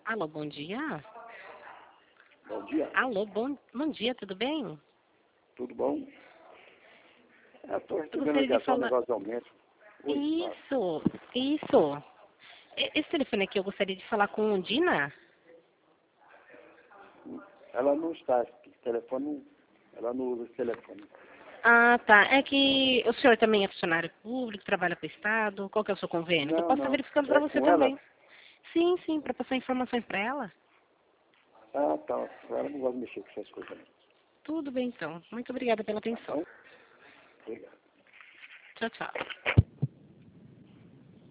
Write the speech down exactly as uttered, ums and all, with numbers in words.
Alô, bom dia. Bom dia. Alô, bom, bom dia, tudo bem? Tudo bom? É, estou Eu recebendo gostaria de ligação, falar... negócio de aumento. Oi, Isso, isso. E- Esse telefone aqui eu gostaria de falar com Dina. fala. Ela não está, esse telefone, ela não usa esse telefone. Ah, tá. É que o senhor também é funcionário público, trabalha para o Estado. Qual que é o seu convênio? Que eu Não, posso estar não. verificando para É você com ela? também. Sim, sim, para passar informações para ela. Ah, tá. Ela não gosta de mexer com essas coisas, não. Tudo bem, então. Muito obrigada pela Tá atenção. bom? Obrigado. Tchau, tchau.